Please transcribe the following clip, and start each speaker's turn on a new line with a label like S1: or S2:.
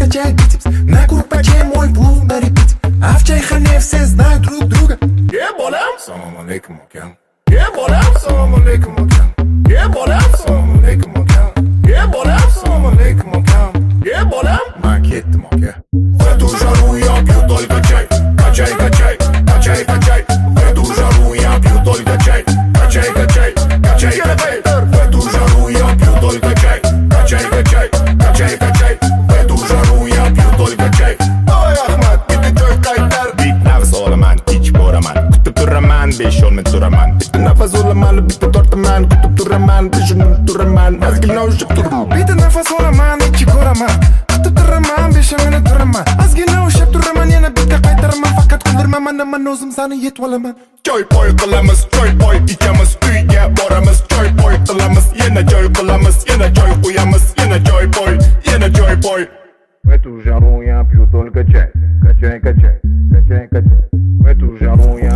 S1: качай бицепс. На курпаче мой плуг на репите. А в чайхане все знают друг друга. Болям, салам алейкум, океан. Болям, салам алейкум, океан. Болям, салам алейкум, океан. Болям, салам алейкум, океан. Болям, макет, океан. В эту жару я пью только чай. Качай, качай, качай, качай. В эту жару я пью только чай. Качай, качай, качай, качай. В эту жару я пью только чай. Качай, качай, качай, качай. В эту жару я пью только чай. Ой, Ахмад, bitti joy qaytar. Bit nafas olaman, ich boraman. Kutib turaman, 5 yol men turaman. Bitti nafas olaman, bitti tortaman. Kutib turaman, 5 yol turaman. Mazgilni ushib tur. Bitti nafas olaman, ich ko'raman. Kutib turaman, 5 yol men turaman. Mazgilni ushib turaman, yana bitta qaytaraman. Faqat kuldirmaman, man o'zim sani yetib olaman. Joy boy qilamiz, joy boy ichamiz, uyga boramiz. Joy boy qilamiz, yana joy qilamiz, yana joy qo'yamiz, yana joy boy, yana joy boy. В эту жару я пью только чай. Качай, качай, качай, качай. В эту жару я